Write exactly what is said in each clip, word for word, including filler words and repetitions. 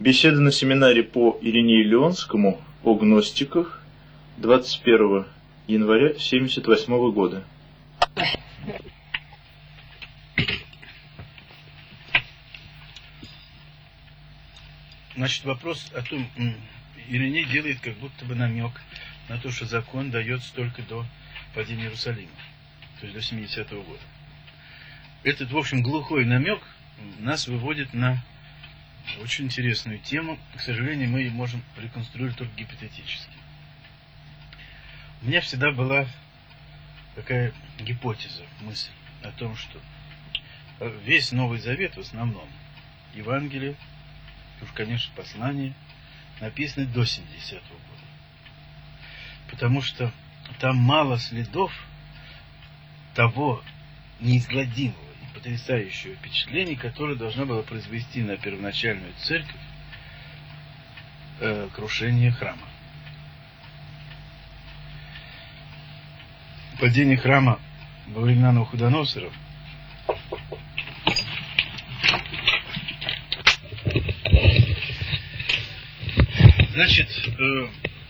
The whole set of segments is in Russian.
Беседа на семинаре по Иринею Леонскому о гностиках двадцать первого января тысяча девятьсот семьдесят восьмого года. Значит, вопрос о том, Ириней делает как будто бы намек на то, что закон дается только до падения Иерусалима, то есть до семидесятого года. Этот, в общем, глухой намек нас выводит на очень интересную тему. К сожалению, мы ее можем реконструировать только гипотетически. У меня всегда была такая гипотеза, мысль о том, что весь Новый Завет в основном, Евангелие, уж, конечно, послание, написаны до семидесятого года. Потому что там мало следов того неизгладимого и потрясающего впечатления, которое должно было произвести на первоначальную церковь э, крушение храма. Падение храма во времена Навуходоносора значит, э,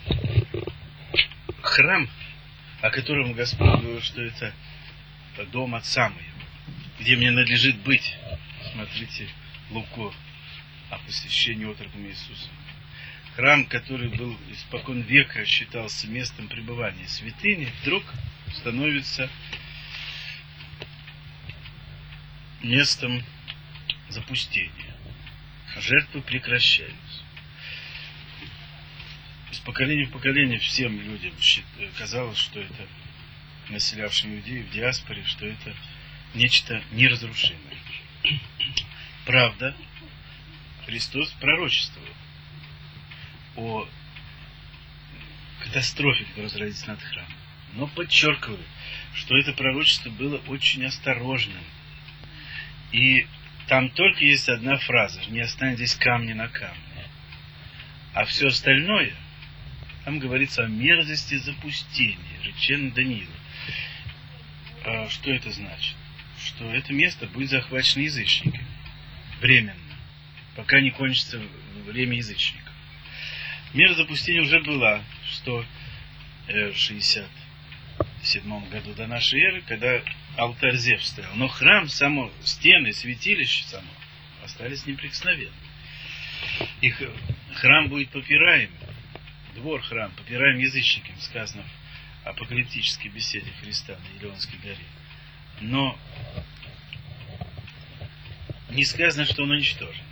храм, о котором Господь говорил, что это дом Отца моего, где мне надлежит быть. Смотрите, Луко о посвящении отроком Иисуса. Храм, который был испокон века считался местом пребывания святыни, вдруг становится местом запустения. Жертвы прекращаются. Из поколения в поколение всем людям казалось, что это, населявшим Иудею в диаспоре, что это нечто неразрушимое. Правда, Христос пророчествовал о катастрофе, которая разразится над храмом, но подчеркиваю, что это пророчество было очень осторожным. И там только есть одна фраза: не останетесь камня на камне. А все остальное, там говорится о мерзости запустения, речено Даниилу. А что это значит? Что это место будет захвачено язычниками. Временно. Пока не кончится время язычников. Мера запустения уже была в сто шестьдесят седьмом году до нашей эры, когда алтарь Зевс стоял. Но храм, само, стены, святилище само остались неприкосновенны. И храм будет попираем, двор храм попираем язычниками, сказано в апокалиптической беседе Христа на Елеонской горе. Но не сказано, что он уничтожен.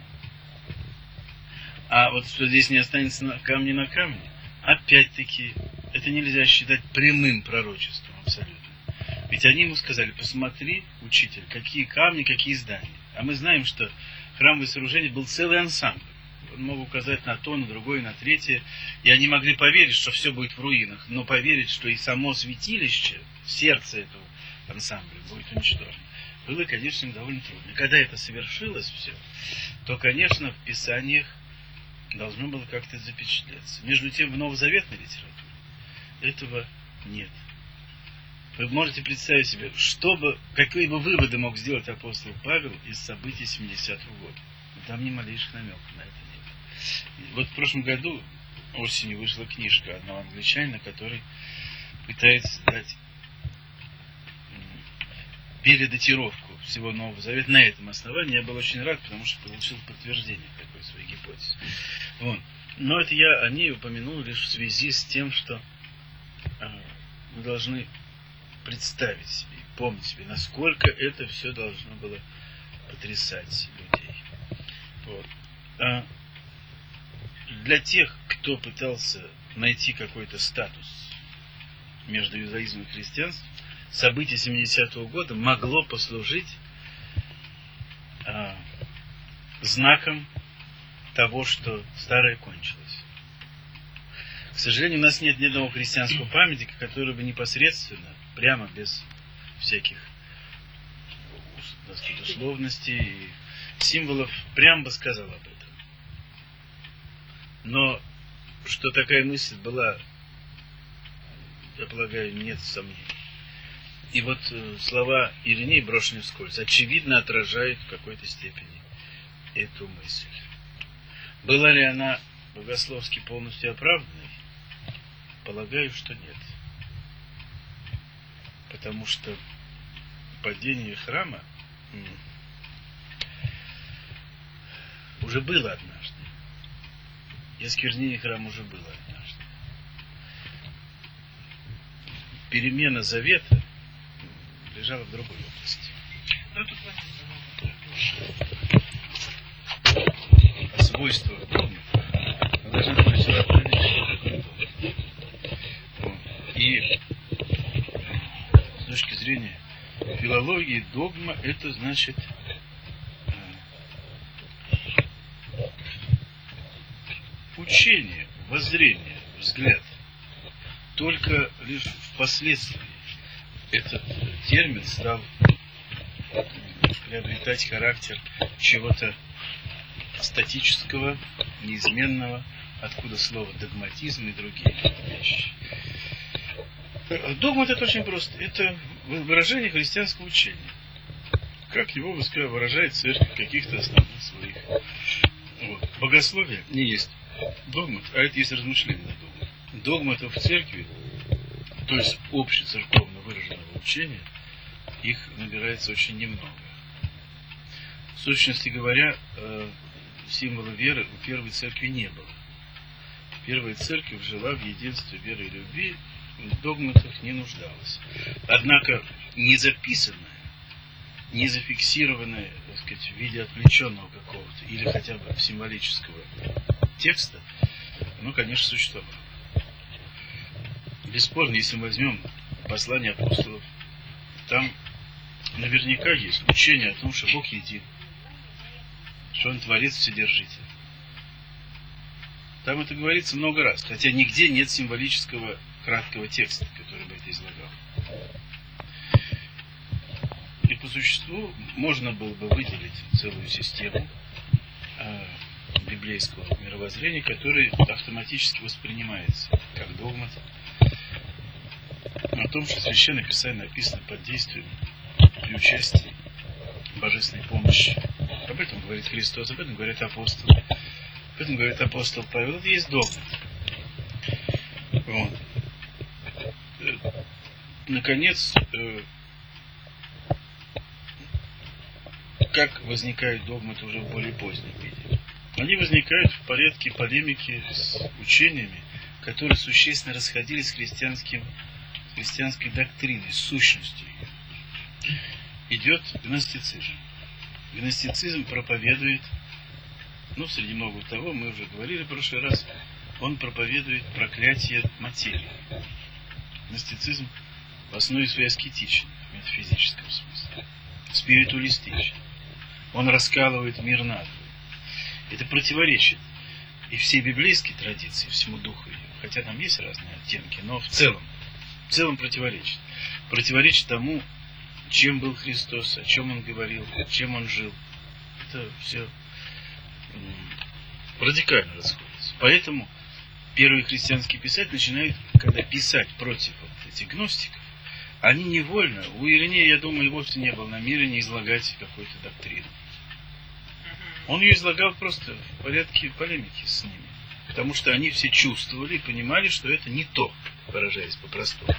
А вот что здесь не останется на камне на камне, опять-таки, это нельзя считать прямым пророчеством абсолютно. Ведь они ему сказали: посмотри, учитель, какие камни, какие здания. А мы знаем, что храмовое сооружение был целый ансамбль. Он мог указать на то, на другое, на третье. И они могли поверить, что все будет в руинах, но поверить, что и само святилище, сердце этого ансамбля, будет уничтожено, было, конечно, им довольно трудно. И когда это совершилось все, то, конечно, в Писаниях должно было как-то запечатлеться. Между тем, в новозаветной литературе этого нет. Вы можете представить себе, что бы, какие бы выводы мог сделать апостол Павел из событий семидесятого года. Там ни малейших намеков на это нет. Вот в прошлом году осенью вышла книжка одного англичанина, который пытается дать передатировку всего Нового Завета на этом основании. Я был очень рад, потому что получил подтверждение такой своей гипотезы. Вот. Но это я о ней упомянул лишь в связи с тем, что э, мы должны представить себе, помнить себе, насколько это все должно было потрясать людей. Вот. А для тех, кто пытался найти какой-то статус между иудаизмом и христианством, событие семидесятого года могло послужить а, знаком того, что старое кончилось. К сожалению, у нас нет ни одного христианского памятника, который бы непосредственно, прямо без всяких, так сказать, условностей и символов, прямо бы сказал об этом. Но что такая мысль была, я полагаю, нет сомнений. И вот э, слова Иринея, брошенные вскользь, очевидно отражают в какой-то степени эту мысль. Была ли она богословски полностью оправданной? Полагаю, что нет. Потому что падение храма уже было однажды. И осквернение храма уже было однажды. Перемена завета лежала в другой области. А свойства догмы мы должны сначала определить, что такое. И с точки зрения филологии догма — это значит учение, воззрение, взгляд. Только лишь впоследствии этот термин стал приобретать характер чего-то статического, неизменного, откуда слово догматизм и другие вещи. Догма — это очень просто. Это выражение христианского учения. Как его выражает церковь в каких-то основных своих. Вот. Богословие не есть догмат, а это есть размышление на догмат. Догматов в церкви, то есть общецерковно выраженного учения, их набирается очень немного. В сущности говоря, символа веры у первой церкви не было. Первая церковь жила в единстве веры и любви, в догматах не нуждалась. Однако не записанное, не зафиксированное, так сказать, в виде отвлеченного какого-то или хотя бы символического текста, оно, конечно, существовало. Бесспорно, если мы возьмем послание апостолов, там наверняка есть учение о том, что Бог един, что Он Творец Вседержитель. Там это говорится много раз, хотя нигде нет символического краткого текста, который бы это излагал. И по существу можно было бы выделить целую систему э, библейского мировоззрения, который автоматически воспринимается как догмат, о том, что Священное Писание написано под действием при участии божественной помощи. Об этом говорит Христос, об этом говорит апостол. Об этом говорит апостол Павел. Это есть догмат. Вот. Наконец, как возникают догматы уже в более позднем виде? Они возникают в порядке полемики с учениями, которые существенно расходились с христианским, христианской доктриной, с сущностью ее. Идет гностицизм. Гностицизм проповедует, ну, среди многого того, мы уже говорили в прошлый раз, он проповедует проклятие материи. Гностицизм в основе своей аскетичен, в метафизическом смысле, спиритуалистичен. Он раскалывает мир надвое. Это противоречит и всей библейской традиции, всему духу ее, хотя там есть разные оттенки, но в целом, в целом противоречит. Противоречит тому, чем был Христос, о чем Он говорил, чем Он жил. Это все радикально расходится. Поэтому первые христианские писатели начинают, когда писать против вот этих гностиков, они невольно, у Иринея, я думаю, и вовсе не было намерения излагать какую-то доктрину. Он ее излагал просто в порядке полемики с ними. Потому что они все чувствовали и понимали, что это не то, выражаясь по-простому.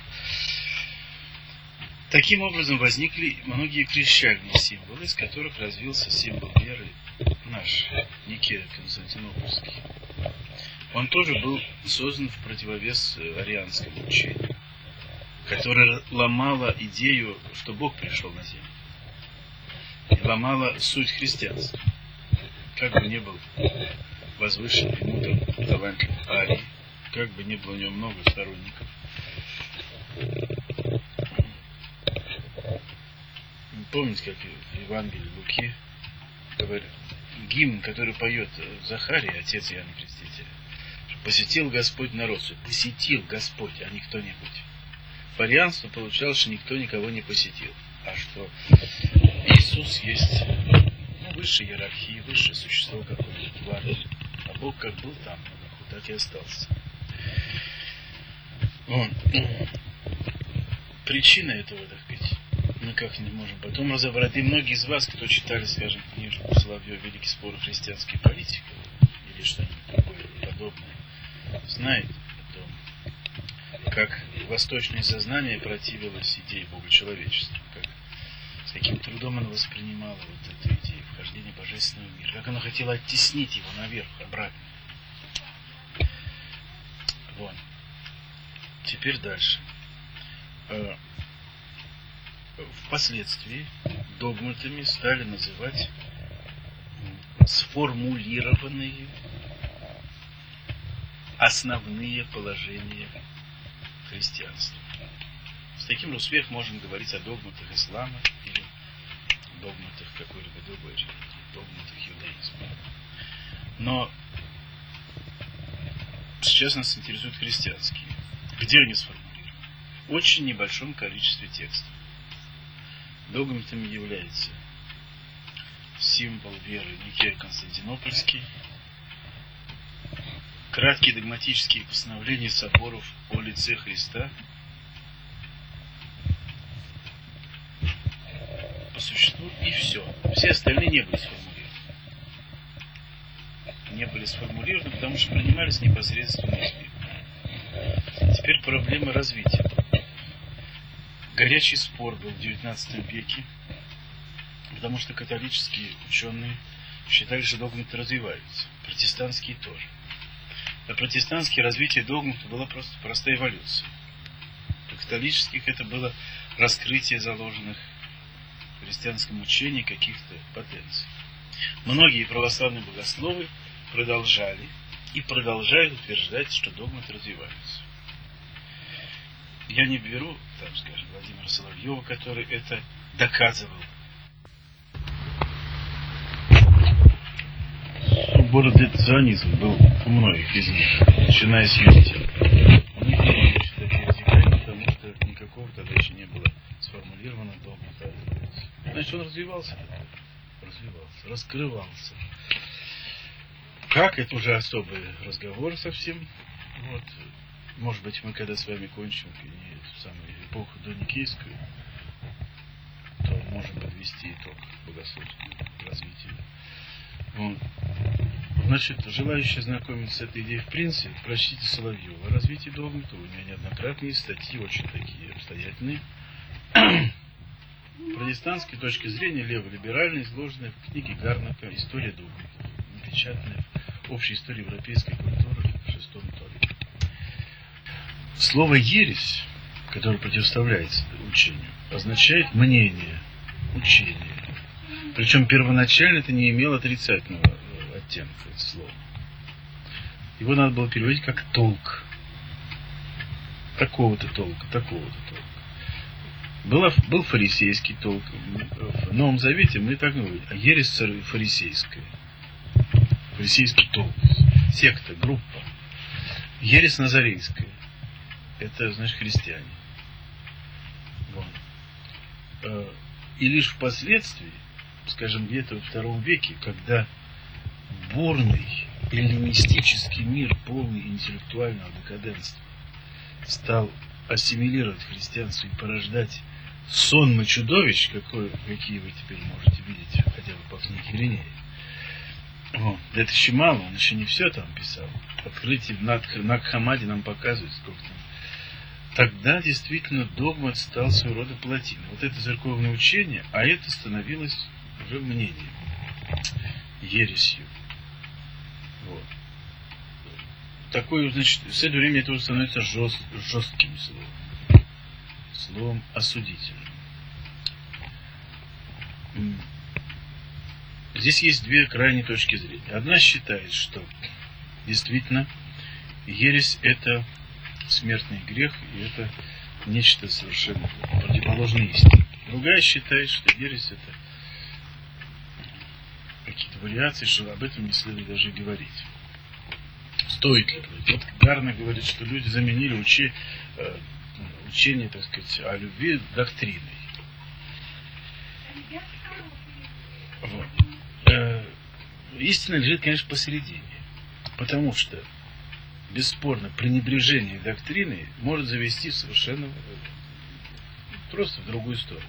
Таким образом возникли многие крещальные символы, из которых развился символ веры наш, Никея Константинопольский. Он тоже был создан в противовес арианскому учению, которое ломало идею, что Бог пришел на землю. И ломало суть христианства. Как бы ни был возвышенный, мудрый, талантлив Арий, как бы ни было у него много сторонников. Помните, как в Евангелии Луки говорят, гимн, который поет Захарий, отец Иоанна Крестителя, посетил Господь народ, посетил Господь, а не кто-нибудь. Фарианство получалось, что никто никого не посетил, а что Иисус есть ну, высшей иерархии, высшее существо какое-то, тварь, а Бог как был там, так и остался. Вот. Причина этого, так сказать, мы как не можем потом разобрать. И многие из вас, кто читали, скажем, книжку Соловьева «Великий спор о христианской политике», или что знает о том, как восточное сознание противилось идее богочеловечества, как, с каким трудом оно воспринимало вот эту идею вхождения божественного мира, как оно хотело оттеснить его наверх, обратно. Вон. Теперь дальше. Впоследствии догматами стали называть сформулированные основные положения христианства. С таким же успехом можем говорить о догматах ислама или догматах какой-либо другой религии, догматах иудаизма. Но сейчас нас интересуют христианские. Где они сформулированы? В очень небольшом количестве текстов. Догматами является символ веры Никея Константинопольский, краткие догматические постановления соборов о лице Христа, по существу, и все. Все остальные не были сформулированы. Не были сформулированы, потому что принимались непосредственно из Библии. Теперь проблема развития. Горячий спор был в девятнадцатом веке, потому что католические ученые считали, что догматы развиваются, протестантские тоже. А протестантские развитие догмата было просто простая эволюция. У католических это было раскрытие заложенных в христианском учении каких-то потенций. Многие православные богословы продолжали и продолжают утверждать, что догматы развиваются. Я не беру, там, скажем, Владимира Соловьева, который это доказывал. Субординационизм был у многих из них, начиная с Юстина. Он не могли считать еретиками, потому что никакого тогда еще не было сформулировано догмата. Значит, он развивался, развивался, раскрывался. Как? Это уже особый разговор совсем. Вот. Может быть, мы когда с вами кончим и эту самую эпоху доникейскую, то можем подвести итог богословскому развитию. Вот. Значит, желающие знакомиться с этой идеей в принципе, прочтите Соловьева. О развитии догмата у меня неоднократные статьи, очень такие обстоятельные. Протестантской точки зрения леволиберальной, изложенной в книге Гарнака «История догматов», напечатанная в общей истории европейской культуры в шестом томе. Слово «ересь», которое противоставляется учению, означает мнение, учение. Причем первоначально это не имело отрицательного оттенка, это слово. Его надо было переводить как «толк». Такого-то толка, такого-то толка. Была, был фарисейский толк. В Новом Завете мы так говорим, а ересь фарисейская. Фарисейский толк. Секта, группа. Ересь назарейская. Это, значит, христиане. Вот. И лишь впоследствии, скажем, где-то во втором веке, когда бурный эллинистический мир, полный интеллектуального декаденства, стал ассимилировать христианство и порождать сонмы чудовищ, какой, какие вы теперь можете видеть, хотя бы по книге Иринея. Вот. Это еще мало, он еще не все там писал. Открытие в Накхамаде нам показывает, сколько там. Тогда действительно догмат стал своего рода плотиной. Вот это церковное учение, а это становилось уже мнением, ересью. Вот. Такое, значит, с этого времени это уже становится жест, жестким словом. Словом осудительным. Здесь есть две крайние точки зрения. Одна считает, что действительно ересь – это смертный грех, и это нечто совершенно противоположное истине. Другая считает, что ересь – это какие-то вариации, что об этом не следует даже говорить. Стоит ли это? Вот Гарна говорит, что люди заменили учи, э, учение, так сказать, о любви доктриной. Вот. Э, истина лежит, конечно, посередине. Потому что, бесспорно, пренебрежение доктриной может завести совершенно просто в другую сторону.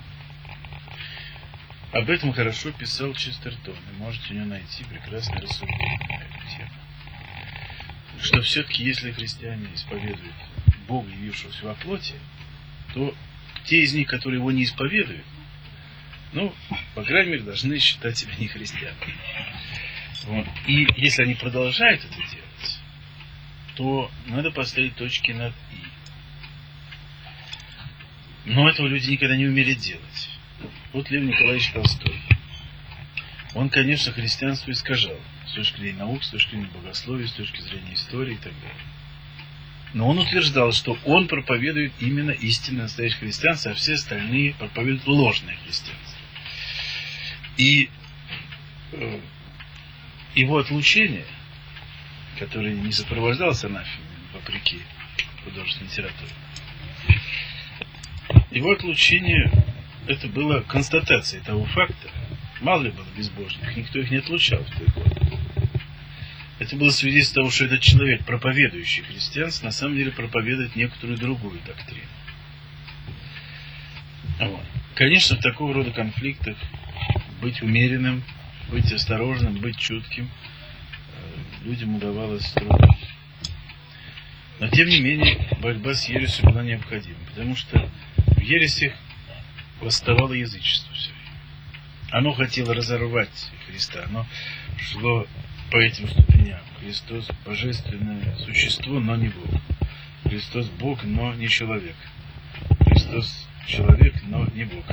Об этом хорошо писал Честертон. Вы можете у него найти прекрасное рассуждение на эту тему. что все-таки, если христиане исповедуют Бога, явившегося во плоти, то те из них, которые его не исповедуют, ну, по крайней мере, должны считать себя не христианами. Вот. И если они продолжают это делать, то надо поставить точки над «и». Но этого люди никогда не умели делать. Вот Лев Николаевич Толстой. Он, конечно, христианство искажал с точки зрения наук, с точки зрения богословия, с точки зрения истории и так далее. Но он утверждал, что он проповедует именно истинное настоящее христианство, а все остальные проповедуют ложное христианство. И э, его отлучение, которое не сопровождалось анафемой, вопреки художественной литературе, его отлучение, это было констатацией того факта, мало ли было безбожников, никто их не отлучал в той годы. Это было свидетельство того, что этот человек, проповедующий христианство, на самом деле проповедует некоторую другую доктрину. Вот. Конечно, в такого рода конфликтах быть умеренным, быть осторожным, быть чутким людям удавалось с трудом. Но, тем не менее, борьба с ересью была необходима, потому что в ересях восставало язычество все время. Оно хотело разорвать Христа, оно шло по этим ступеням. Христос – божественное существо, но не Бог. Христос – Бог, но не человек. Христос – человек, но не Бог.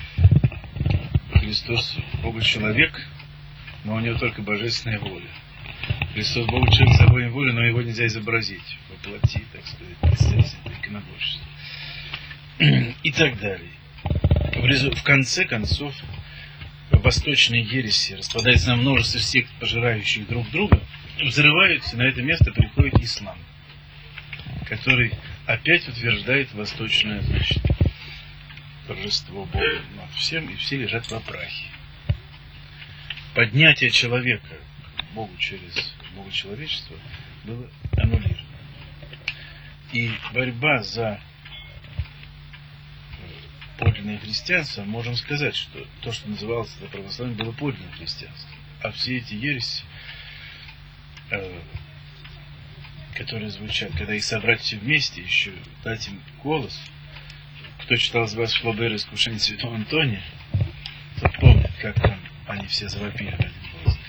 Христос – Бога-человек, но у него только божественная воля. Христос – Бога-человек с обоим волей, но его нельзя изобразить, воплотить, так сказать, естественно, иконоборчество. И так далее. В конце концов, восточные ереси распадаются на множество сект, пожирающих друг друга, взрываются, и на это место приходит ислам, который опять утверждает восточное, значит, торжество Бога над всем, и все лежат во прахе. Поднятие человека к Богу через Бога человечества было аннулировано. И борьба за подлинное христианство, можем сказать, что то, что называлось это православием, было подлинным христианством. А все эти ереси, э, которые звучат, когда их собрать все вместе, еще дать им голос. Кто читал из вас Флобер «Искушение святого Антония», тот помнит, как там они все завопили в один голос.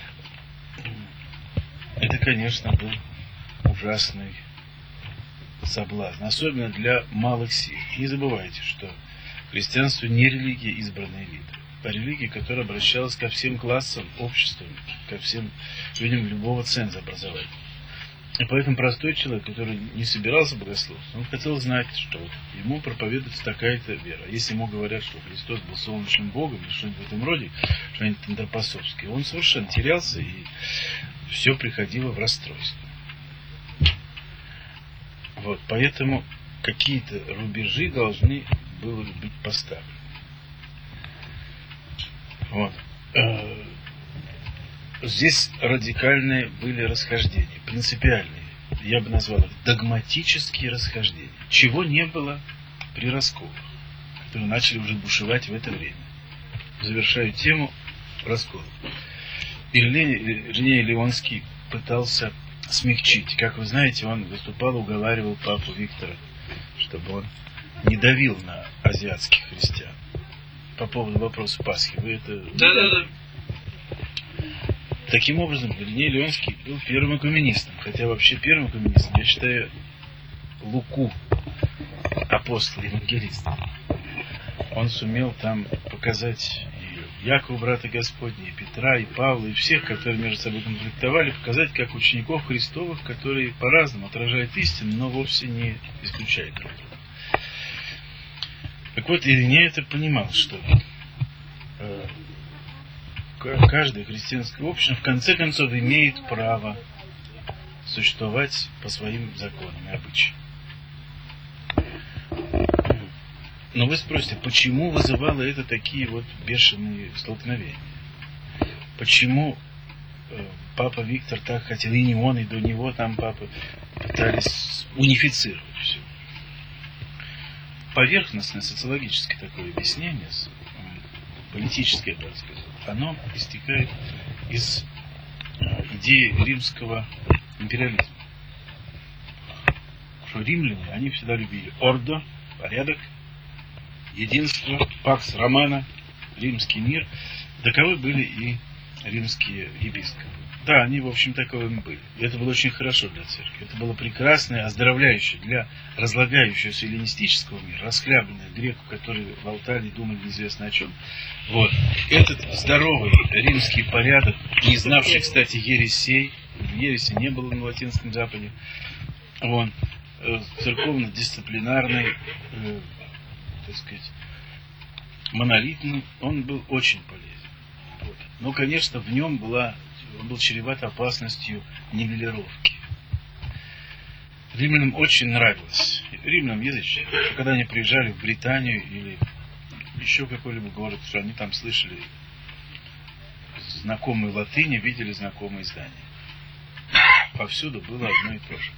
Это, конечно, был ужасный соблазн, особенно для малых сил. Не забывайте, что христианство не религия избранной элиты, а религия, которая обращалась ко всем классам общества, ко всем людям любого ценза образования. И поэтому простой человек, который не собирался богословствовать, он хотел знать, что ему проповедуется такая-то вера. Если ему говорят, что Христос был солнечным Богом или что-нибудь в этом роде, что-нибудь антропософское, он совершенно терялся, и все приходило в расстройство. Вот, поэтому какие-то рубежи должны были быть поставлены. Вот. Здесь радикальные были расхождения, принципиальные, я бы назвал их догматические расхождения, чего не было при расколах, которые начали уже бушевать в это время. Завершаю тему расколов. Ириней Леонский пытался смягчить. Как вы знаете, он выступал, уговаривал папу Виктора, чтобы он не давил на азиатских христиан. По поводу вопроса Пасхи. Вы это... Да, да, да. Таким образом, Ириней Леонский был первым экуменистом. Хотя вообще первым экуменистом, я считаю, Луку, апостола, евангелиста. Он сумел там показать и Якова, брата Господня, и Петра, и Павла, и всех, которые между собой конфликтовали, показать как учеников Христовых, которые по-разному отражают истину, но вовсе не исключают друг друга. Так вот, Ириней это понимал, что э, каждое христианское общество в конце концов имеет право существовать по своим законам и обычаям. Но вы спросите, почему вызывало это такие вот бешеные столкновения? Почему э, папа Виктор так хотел, и не он, и до него там папы пытались унифицировать все? Поверхностное социологическое такое объяснение, политическое, так сказать, оно истекает из идеи римского империализма. что римляне, они всегда любили ордо, порядок, единство, пакс романа, римский мир. Таковы были и римские епископы. Да, они, в общем, таковыми были. И это было очень хорошо для церкви. Это было прекрасное, оздоровляющее для разлагающегося эллинистического мира, расхлябанных греков, которые болтали и думали неизвестно о чем. Вот. Этот здоровый римский порядок, не знавший, кстати, ересей, ереси не было на Латинском Западе, он церковно-дисциплинарный, э, так сказать, монолитный, он был очень полезен. Вот. Но, конечно, в нем была, он был чреват опасностью нивелировки. Римлянам очень нравилось, римлянам язычникам, что когда они приезжали в Британию или еще в какой-либо город, что они там слышали знакомые латыни, видели знакомые здания. Повсюду было одно и то же.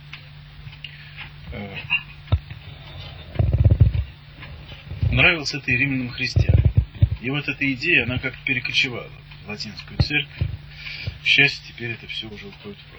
Нравилось это и римлянам христианам. И вот эта идея, она как-то перекочевала в латинскую церковь. К счастью, теперь это все уже уходит в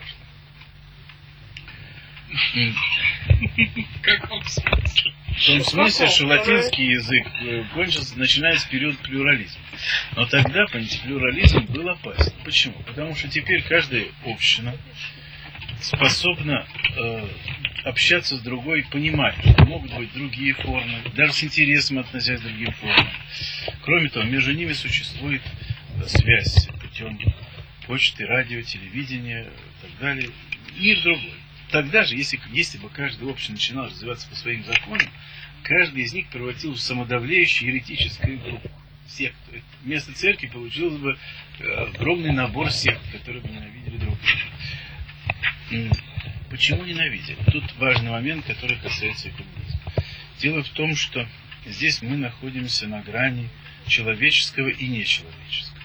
прошлое. В каком смысле? В том смысле, что латинский язык кончился, начинается период плюрализма. Но тогда, понимаете, плюрализм был опасен. Почему? Потому что теперь каждая община способна э, общаться с другой, понимать, что могут быть другие формы, даже с интересом относясь к другим формам. Кроме того, между ними существует связь путем почты, радио, телевидения и так далее. Мир другой. Тогда же, если, если бы каждая община начинала развиваться по своим законам, каждый из них превратился в самодавлеющую еретическую группу, секту. Вместо церкви получился бы огромный набор сект, которые бы ненавидели друг друга. Почему ненавидели? Тут важный момент, который касается экуменизма. Дело в том, что здесь мы находимся на грани человеческого и нечеловеческого.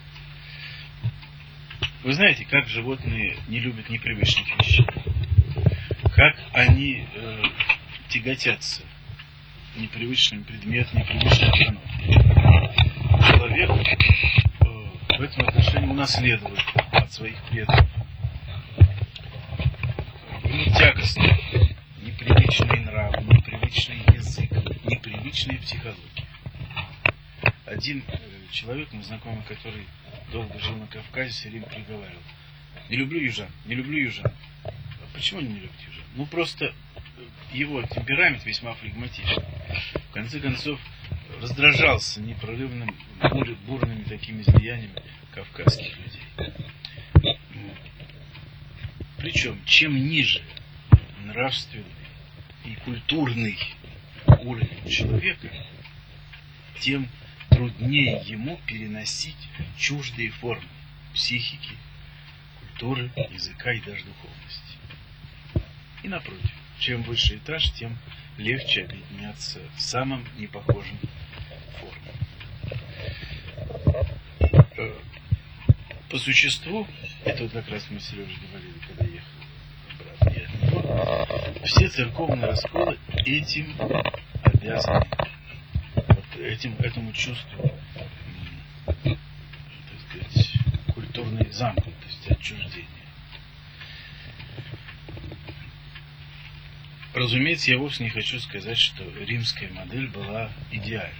Вы знаете, как животные не любят непривычных вещей, как они э, тяготятся непривычным предметом, непривычной обстановкой. Человек э, в этом отношении унаследует от своих предков. Ему тягостно непривычный нрав, непривычный язык, непривычная психология. Один э, человек, мой знакомый, который долго жил на Кавказе, все время приговаривал: не люблю южан, не люблю южан. А почему не любит южан? Ну просто его темперамент весьма флегматичный. В конце концов, раздражался непрерывным, бур, бурными такими излияниями кавказских людей. Причем, чем ниже нравственный и культурный уровень человека, тем труднее ему переносить чуждые формы психики, культуры, языка и даже духовности. И напротив, чем выше этаж, тем легче объединяться в самом непохожем форме. По существу, это вот как раз мы с Сережей говорили, когда ехал брат, я от него, все церковные расколы этим обязаны. Вот этим, этому чувству, так сказать, культурной замкнутости, отчуждения. Разумеется, я вовсе не хочу сказать, что римская модель была идеальна.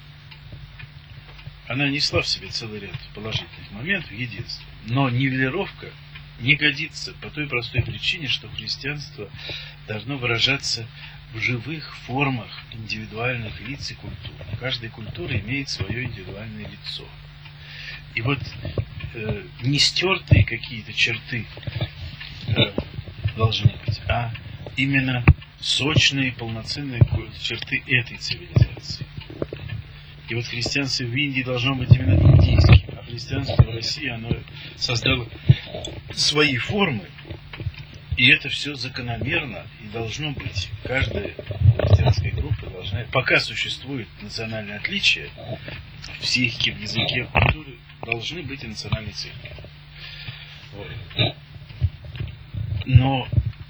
Она несла в себе целый ряд положительных моментов, единства. Но нивелировка не годится по той простой причине, что христианство должно выражаться в живых формах индивидуальных лиц и культур. Каждая культура имеет свое индивидуальное лицо. И вот э, не стертые какие-то черты э, должны быть, а именно сочные, полноценные черты этой цивилизации. И вот христианство в Индии должно быть именно индийским, а христианство в России, оно создало свои формы, и это все закономерно и должно быть. Каждая христианская группа должна, пока существует национальное отличие в психике, в языке, в культуре, должны быть и национальные церкви. Вот. Но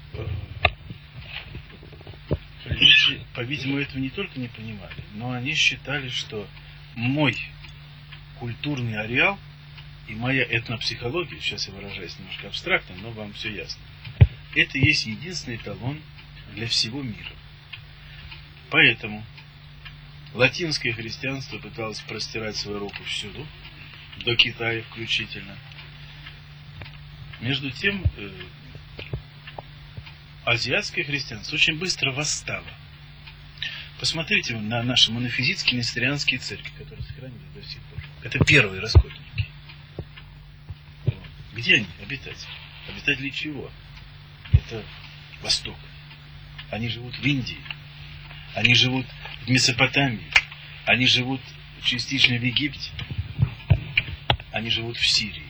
люди, по-видимому, этого не только не понимали, но они считали, что мой культурный ареал и моя этнопсихология, сейчас я выражаюсь немножко абстрактно, но вам все ясно, это есть единственный эталон для всего мира. Поэтому латинское христианство пыталось простирать свою руку всюду, до Китая включительно. Между тем, э, азиатское христианство очень быстро восстало. Посмотрите на наши монофизитские несторианские церкви, которые сохранились до сих пор. Это первые раскольники. Где они, обитатели? Обитатели чего? Это Восток. Они живут в Индии. Они живут в Месопотамии. Они живут частично в Египте. Они живут в Сирии.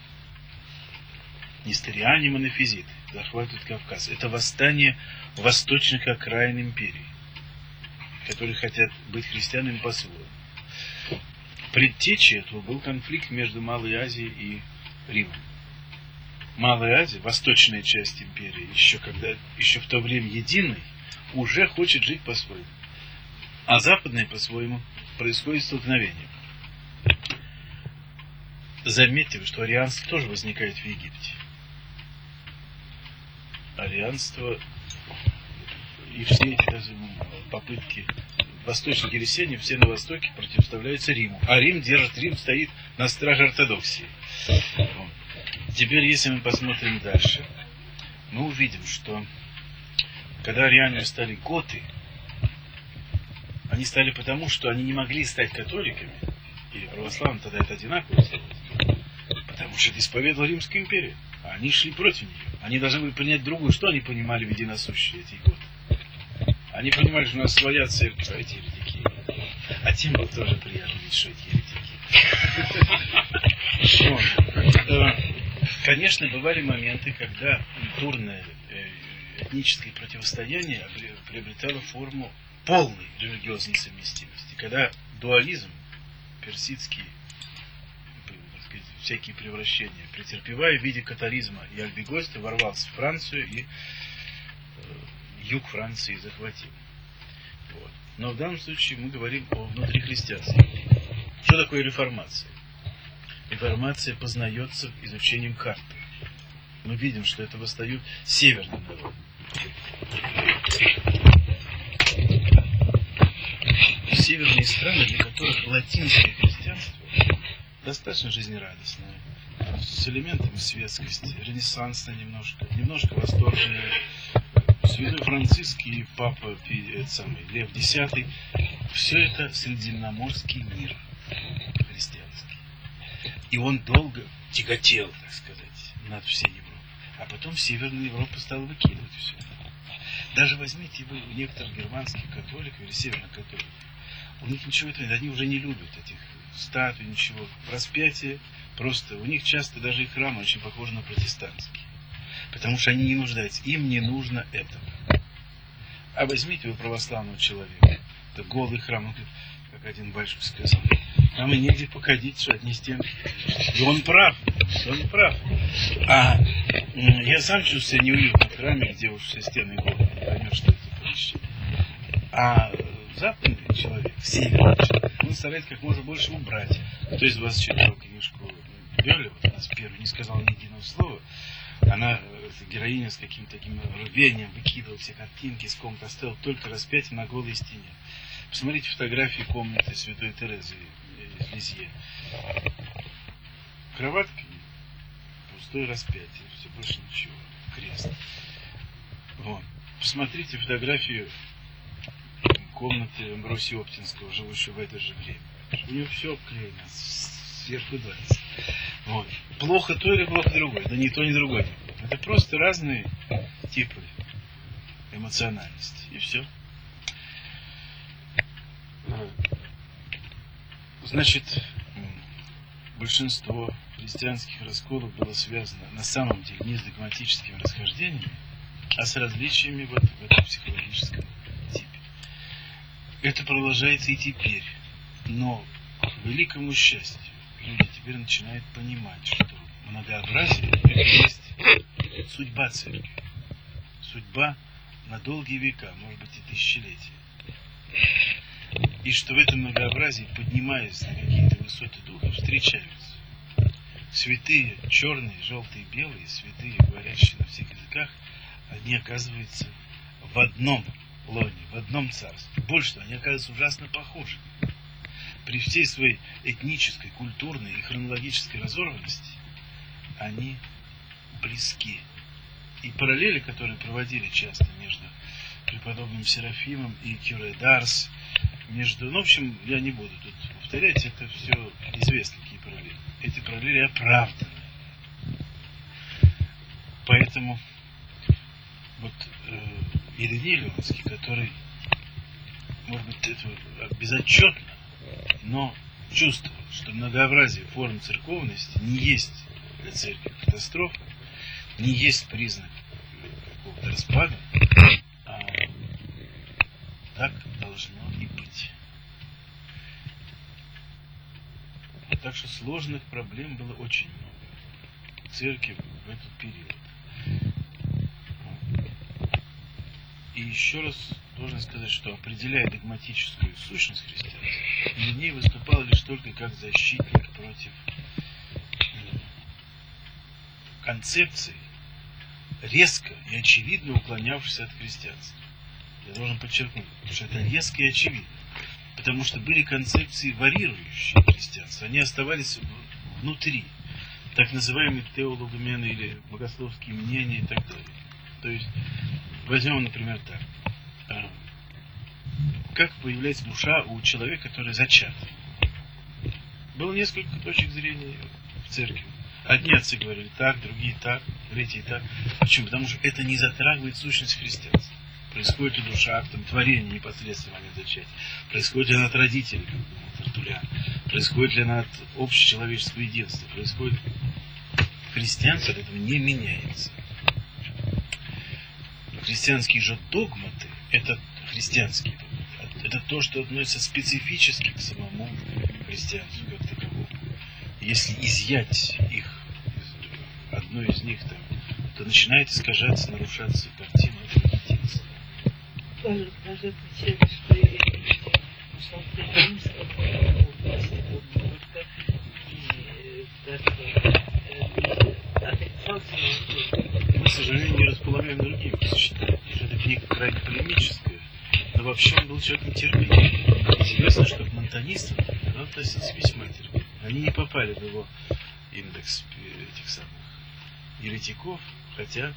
Несториане, монофизиты захватывают Кавказ. Это восстание восточных окраин империи, которые хотят быть христианами по-своему. Предтечей этого был конфликт между Малой Азией и Римом. Малая Азия, восточная часть империи, еще, когда, еще в то время единой, уже хочет жить по-своему. А западная по-своему происходит столкновение. Заметьте, что арианство тоже возникает в Египте. Арианство и все эти даже попытки восточных ересений, все на Востоке противоставляются Риму. А Рим держит, Рим стоит на страже ортодоксии. Теперь, если мы посмотрим дальше, мы увидим, что когда ариане стали готы, они стали потому, что они не могли стать католиками, или православными, тогда это одинаково сделать, потому что это исповедовала Римская империя, а они шли против нее. Они должны были принять другую. Что они понимали в единосущие эти готы? Они понимали, что у нас своя церковь, а эти еретики. А тем было тоже приятно видеть, что эти еретики. Конечно, бывали моменты, когда культурное этническое противостояние приобретало форму полной религиозной совместимости. Когда дуализм персидский, так сказать, всякие превращения претерпевая в виде католизма и альбегойства, ворвался в Францию и э, юг Франции захватил. Вот. Но в данном случае мы говорим о внутрихристианстве. Что такое реформация? Реформация познается изучением карты. Мы видим, что это восстают северные народы. Северные страны, для которых латинское христианство достаточно жизнерадостное, с элементами светскости, ренессансное немножко, немножко восторженное. Святой Франциск и папа этот самый, Лев Десятый, все это средиземноморский мир христианский. И он долго тяготел, так сказать, над всей Европой. А потом Северная Европа стала выкидывать все это. Даже возьмите вы у некоторых германских католиков или северных католиков, у них ничего этого нет, они уже не любят этих статуй, ничего. Распятие просто, у них часто даже и храмы очень похожи на протестантские. Потому что они не нуждаются, им не нужно этого. А возьмите вы православного человека, это голый храм, он говорит, как один батюшка сказал, там и негде походить, что одни стены. И он прав, он прав. А я сам чувствую себя неуютно в храме, где уж все стены голые, не поймешь, что это за помещение. А западный человек, северный человек, он старается как можно больше убрать. То есть двадцать четвёртую книжку Бёля, вот у нас первый, не сказал ни единого слова, она, героиня с каким-то таким рвением выкидывала все картинки, из комнаты оставила только распятие на голой стене. Посмотрите фотографии комнаты святой Терезы из Лизье. Кроватка, пустое распятие, все, больше ничего, крест. Вот. Посмотрите фотографию комнаты Амбросия Оптинского, живущего в это же время. У него все обклеено сверху донизу. Вот. Плохо то или плохо другое? Да ни то, ни другое. Это просто разные типы эмоциональности. И все. Значит, большинство христианских расколов было связано на самом деле не с догматическими расхождениями, а с различиями вот в этом психологическом типе. Это продолжается и теперь. Но, к великому счастью, люди теперь начинают понимать, что многообразие – это есть судьба церкви. Судьба на долгие века, может быть и тысячелетия. И что в этом многообразии, поднимаясь на какие-то высоты духа, встречаются святые, черные, желтые, белые, святые, говорящие на всех языках, они оказываются в одном лоне, в одном царстве. Больше того, они оказываются ужасно похожи. При всей своей этнической, культурной и хронологической разорванности они близки. И параллели, которые проводили часто между преподобным Серафимом и Кюре Дарс, между, ну, в общем, я не буду тут повторять, это все известно, какие параллели. Эти параллели оправданы. Поэтому вот э, Ириней Леонский, который, может быть, это безотчетно, но чувствовал, что многообразие форм церковности не есть для церкви катастрофа, не есть признак какого-то распада, а так должно и быть. Так что сложных проблем было очень много в церкви в этот период. И еще раз должен сказать, что, определяя догматическую сущность христианства, Ириней выступал лишь только как защитник против концепций, резко и очевидно уклонявшихся от христианства. Я должен подчеркнуть, что это резко и очевидно. Потому что были концепции, варьирующие христианство. Они оставались внутри. Так называемые теологумены или богословские мнения и так далее. То есть, возьмем, например, так. Как появляется душа у человека, который зачат? Было несколько точек зрения в церкви. Одни отцы говорили так, другие так, третьи так. Почему? Потому что это не затрагивает сущность христианства. Происходит ли душа актом творения непосредственно в момент зачатия? Происходит ли она от родителей, как думал Тертулиан? Происходит ли она от общечеловеческого единства? Происходит... Христианство от этого не меняется. Но христианские же догматы, это христианские догматы, это то, что относится специфически к самому христианству как таковому. Если изъять их, одно из них, там, то начинает искажаться, нарушаться картина этого единства. Даже отмечали, что и мы, к сожалению, не располагаем другими сочетаниями. Эта книга крайне полемическая, но вообще он был человек нетерпеливый. Известно, что к монтанистам он относился весьма терпеливо. Они не попали в его индекс этих самых еретиков, хотя,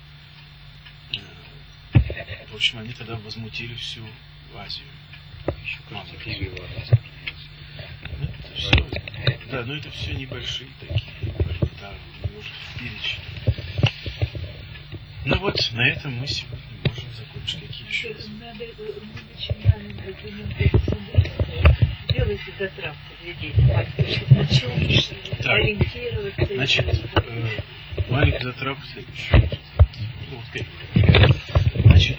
э, в общем, они тогда возмутили всю Азию. Еще как-то его ну, это все, да, но это все небольшие такие, да, не может перечень. Ну вот, на этом мы сегодня можем закончить. Какие еще? Надо, мы начинаем делайте затравку для детей, чтобы начал ориентироваться. Значит, э, маленькая затравка следующая. Ну, вот, значит,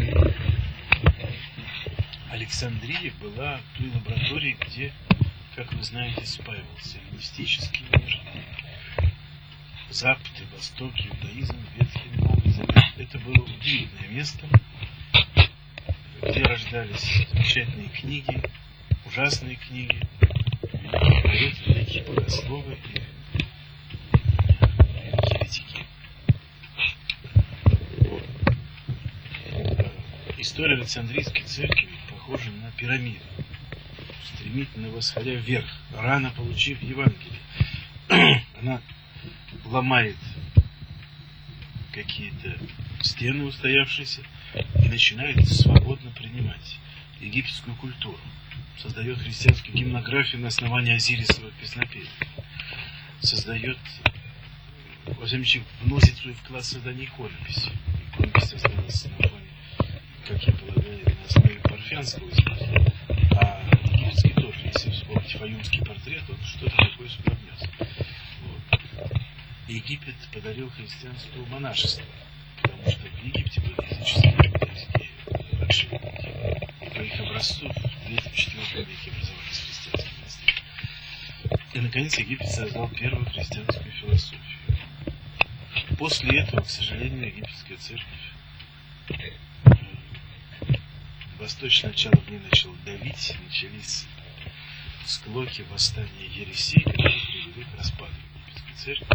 Александрия была той лабораторией, где, как вы знаете, спаивался мистический мир. Запад и Восток, иудаизм, Ветхий и Новый Завет. Это было удивительное место, где рождались замечательные книги, ужасные книги, великие поэты, великие богословы и еретики. Вот. История Александрийской церкви похожа на пирамиду, стремительно восходя вверх, рано получив Евангелие. Она ломает какие-то стены устоявшиеся и начинает свободно принимать египетскую культуру. Создает христианскую гимнографию на основании Азирисовых песнопений. Создает, во всяком случае, вносит свой вклад в создание иконописи. Иконопись осталась на фоне, как я полагаю, на основе парфянского искусства. А египетский тоже, если вспомнить фаюмский портрет, он что-то такое сюда внес. Египет подарил христианству монашество, потому что в Египте были языческие иудейские отшельники. И по их образцу в третьем-четвёртом веке образовались христианские монастыри. И, наконец, Египет создал первую христианскую философию. После этого, к сожалению, египетская церковь восточное начало в ней начало давить, начались склоки, восстания, ересей, которые привели к распаду египетской церкви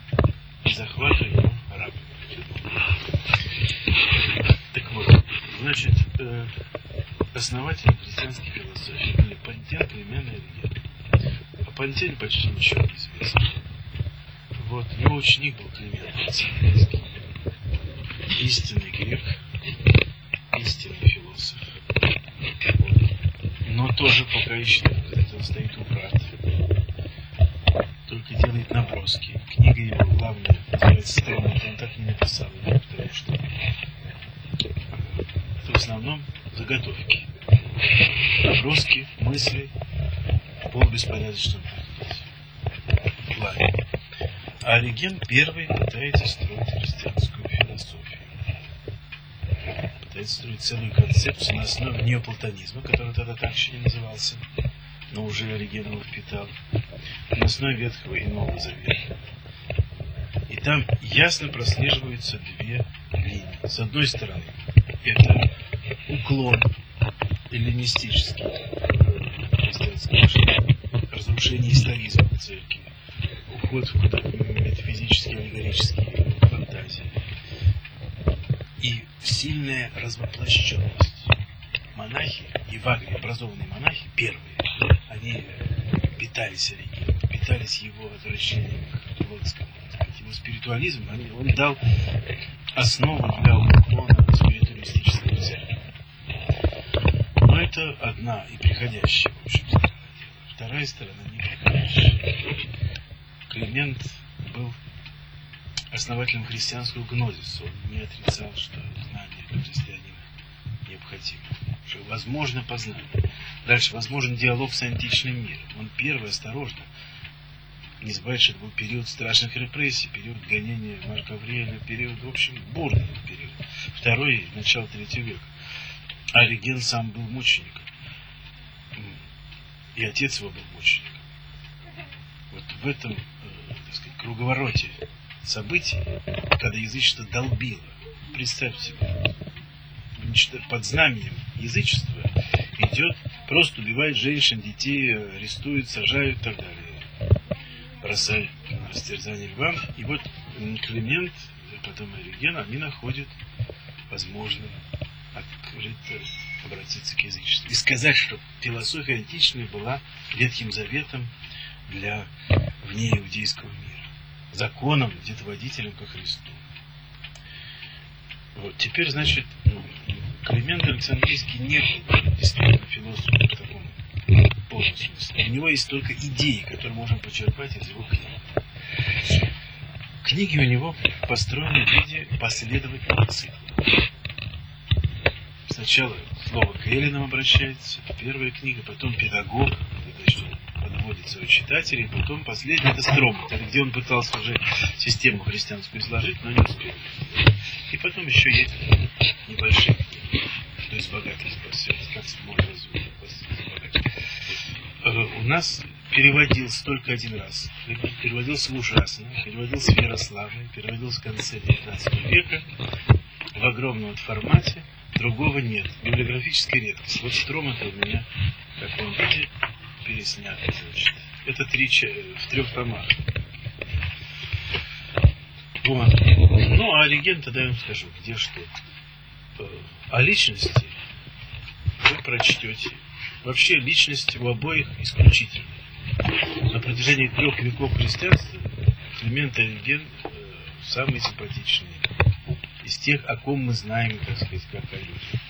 и захвату его арабами. Так вот, знаете, Значит, э, основателем христианской философии были Пантен, Климен и Ориген. О Пантене почти ничего не известно. Вот, его ученик был Климент Александрийский. Истинный грек, истинный философ. Вот. Но тоже пока еще он стоит у врат. Только делает наброски. Книга его главная называется «Стрелок», он так и не написал ее, потому что это в основном заготовки. Наброски, мысли в полубеспорядочном плане. А Ориген первый пытается строить христианскую философию. Пытается строить целую концепцию на основе неоплатонизма, который тогда так еще не назывался, но уже Ориген его впитал, на основе Ветхого и Нового Завета. И там ясно прослеживаются две линии. С одной стороны, это уклон эллинистический, разрушение историзма в церкви, уход в метафизические, аллегорические фантазии и сильная развоплощенность. Монахи, евагри, образованные монахи, первые, они питались Оригеном, питались его возвращением к плотскому, его спиритуализму. Он дал основу для уклона спиритуалистической церкви. Но это одна и приходящая, в общем, сторона дела. Вторая сторона не приходящая. Климент был основателем христианского гнозиса. Он не отрицал, что знание для христианина необходимо, что возможно познание. Дальше возможен диалог с античным миром. Он первый, осторожно. Не забывайте, что это был период страшных репрессий, период гонения Марка Аврелия, период, в общем, бурный период. Второй, начало третьего века. Ориген сам был мучеником. И отец его был мучеником. Вот в этом, э, так сказать, круговороте событий, когда язычество долбило, представьте себе, под знаменем язычества идет, просто убивает женщин, детей, арестуют, сажают и так далее. Бросают на растерзание львам. И вот Климент, потом Ориген, они находят возможным открыто обратиться к язычеству. И сказать, что философия античная была Ветхим Заветом для внеиудейского мира. Законом, где-то водителем ко Христу. Вот. Теперь, значит, Климент Александрийский не был действительно философом в таком полном смысле. У него есть только идеи, которые можем почерпать из его книг. Книги у него построены в виде последовательных циклов. Сначала слово к эллинам обращается, первая книга, потом педагог, это что подводит своих читателей, потом последний это Стромат, это где он пытался уже систему христианскую изложить, но не успел. И потом еще есть небольшие книги, то есть богатые спасения, как можно развить. У нас переводился только один раз. Переводился ужасно, переводился в Ярославле, переводился в конце девятнадцатого века в огромном формате. Другого нет. Библиографическая редкость. Вот Стромат у меня в таком виде переснят. Значит. Это три, в трех томах. Вот. Ну, а Ориген, тогда я вам скажу, где что. О личности вы прочтете. Вообще личность у обоих исключительная. На протяжении трех веков христианства Климент и Ориген э, самые симпатичные из тех, о ком мы знаем, так сказать, как о людях.